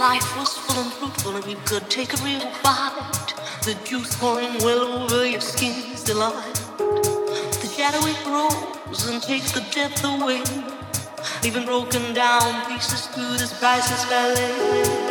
life was full and fruitful and you could take a real bite. The juice pouring well over your skin's delight. The shadow it grows and takes the depth away, leaving broken down pieces to this priceless ballet.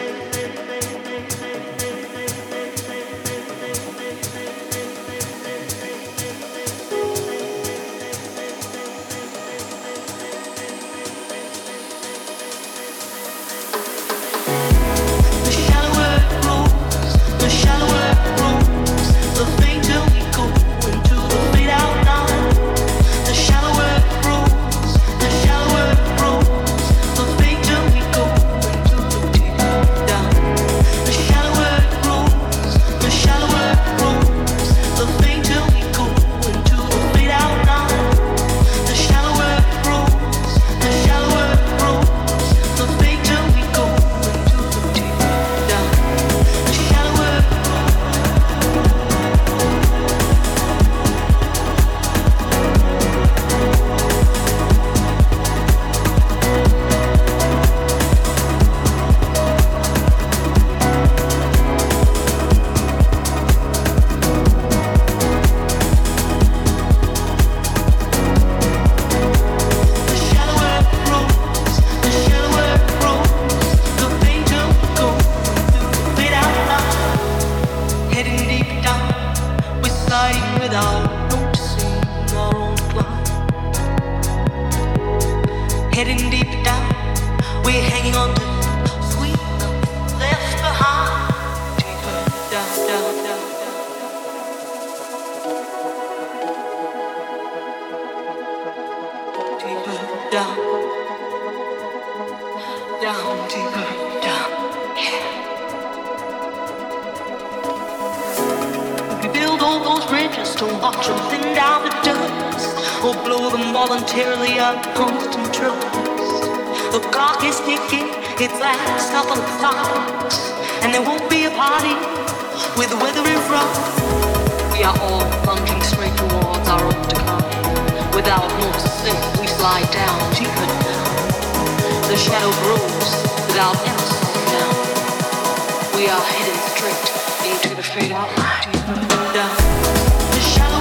Voluntarily out constant trust. The clock is ticking, its last couple of clocks, and there won't be a party with the weather in front. We are all plunging straight towards our own decline. Without noticing, we slide down deeper down. The shadow grows without ever slowing down. We are heading straight into the fade out. Deeper down. The shadow